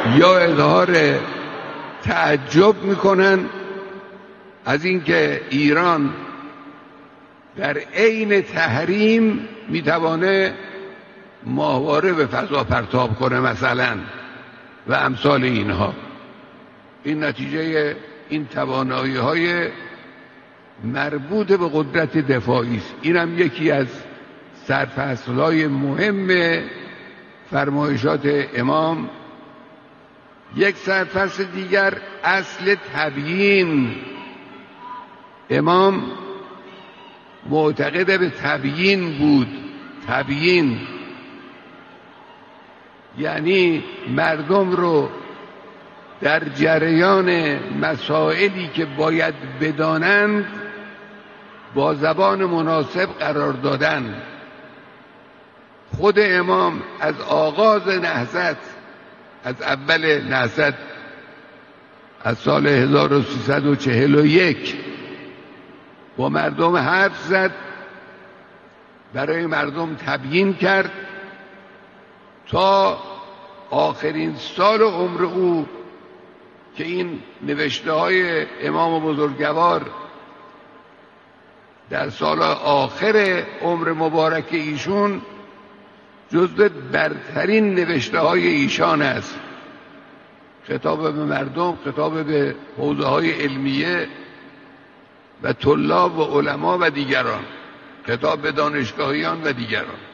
یا اظهار تعجب میکنن از اینکه ایران در عین تحریم میتوانه ماهواره به فضا پرتاب کنه مثلا و امثال اینها. این نتیجه این توانایی های مربوط به قدرت دفاعی است. اینم یکی از سرفصل‌های مهم فرمایشات امام. یک سرفصل دیگر اصل تبیین. امام معتقد به تبیین بود. تبیین یعنی مردم رو در جریان مسائلی که باید بدانند با زبان مناسب قرار دادن. خود امام از آغاز نهضت، از اول نهضت از سال 1341 با مردم حرف زد، برای مردم تبیین کرد تا آخرین سال عمر او که این نوشته های امام بزرگوار در سال آخر عمر مبارک ایشون جزو برترین نوشته های ایشان است. خطاب به مردم، خطاب به حوزه های علمیه و طلاب و علما و دیگران، خطاب به دانشگاهیان و دیگران.